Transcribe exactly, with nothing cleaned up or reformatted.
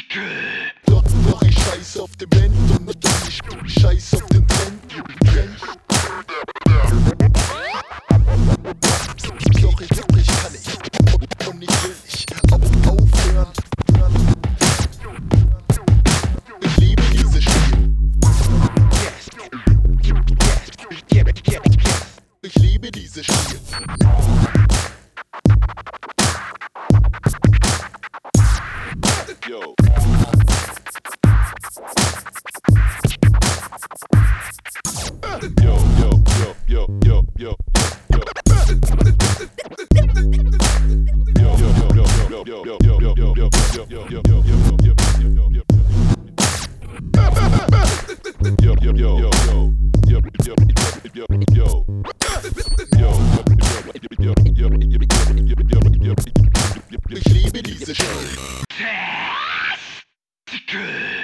Doch, doch ich scheiß auf den Band und ich scheiß auf den Trend. Trend. Doch ich, doch ich kann nicht und ich will nicht auf, aufhören. Ich liebe dieses Spiel. Ich liebe dieses Spiel. Yo. Yo, yo, yo, yo, yo, yo, yo. Yo, yo, yo, yo, yo, yo, yo, yo, yo, yo, yo, yo, yo, yo, yo, yo, yo. Yo, yo, yo, yo, yo, yo, yo, yo, yo. Ich liebe diese Show.